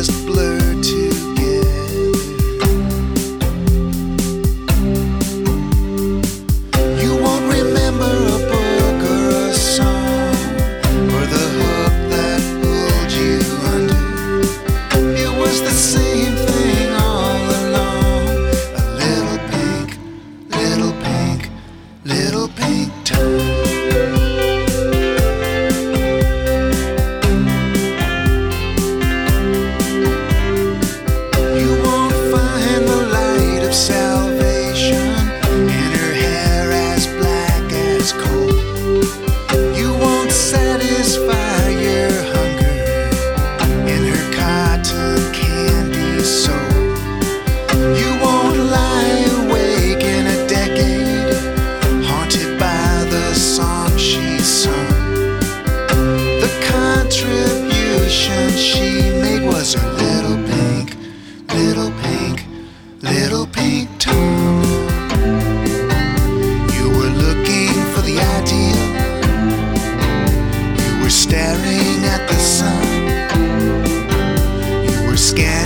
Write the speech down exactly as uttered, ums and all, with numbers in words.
blurred together. You won't remember a book or a song or the hook that pulled you under. It was the same thing all along. A little pink, little pink, little pink tongue. Salvation and her hair as black as coal. You won't satisfy your hunger in her cotton candy soul. You won't lie awake in a decade, haunted by the song she sung. The contribution she made was her little pink, little pink, little pink tongue. You were looking for the ideal. You were staring at the sun. You were scanning